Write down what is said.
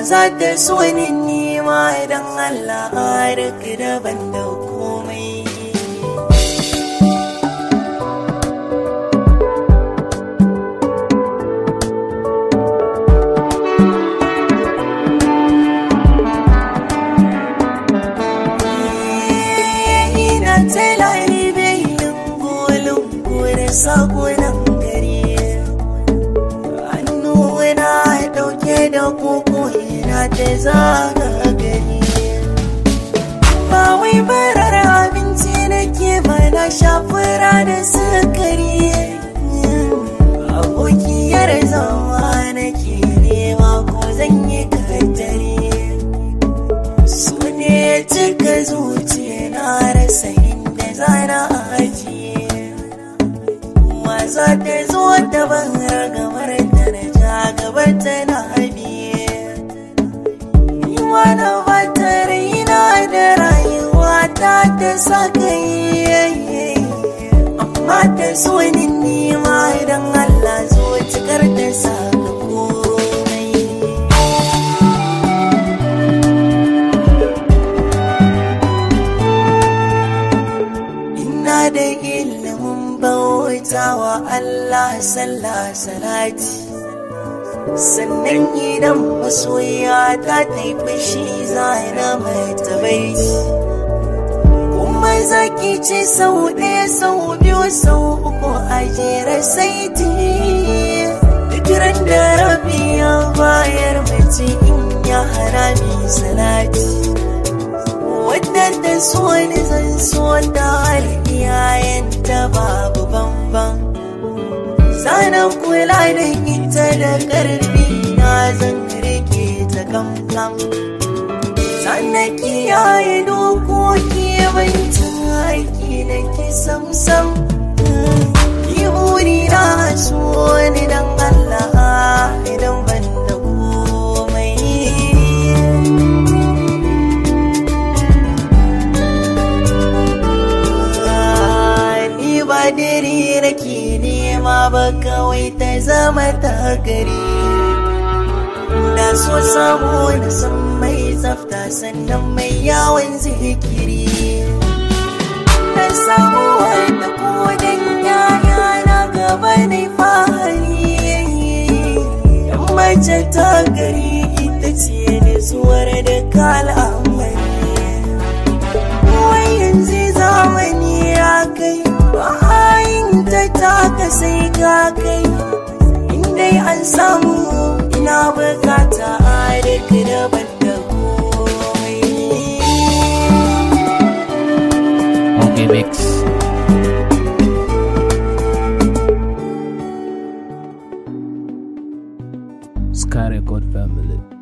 za ta so ni nima idan Allah duk daban da komai. Ina tailari bayin lungu da sakunan gari, hannu na dauke da koko ina ta zaga gari. Ba wai barar abinci nake ba, na shafura da sukari, abokiyar zama nake nema ko zan yi kaddare. Su ne cika zuciya na rasa inda zana ajiye, wasa ta zo ta ban ragamar da na ja gabar ta na biye. Ni wani bata raina da rayuwa ta sa kai, amma ta so ni nima idan Allah zo cikar ta saka komai. Ina da ilimin bautawa Allah sallah salati, sannan idan masoya ta taifi shi zana mai tabaiti. Kuma zaki ce sau ɗaya sau biyu sau uku a jere saiti, duk ran da rabi ya bayar mace in ya harami salati. Wadda ta so ni zan so ta har iyayenta babu bambam, sanan kula da ita da ƙarfi na zan rike ta kamkam. Sannan kiyaye dokoki bancin haƙi da ki samsam, yi buri na so ni dan Allah idan ban da komai. Ni ba dare nake nema ba, kawai ta zama ta gari. Da so samu da san mai tsafta sannan mai yawon zikiri, da samu wanda kodin yaya na gaba na fahari. Yan mace ta gari ita ce nutsuwar da kal'amari, wai yanzu zamani ya kai bayan ta taka sai ka kai. Indai an samu ina bukata a duk daban da komai. Okay, mix. Sky Record family.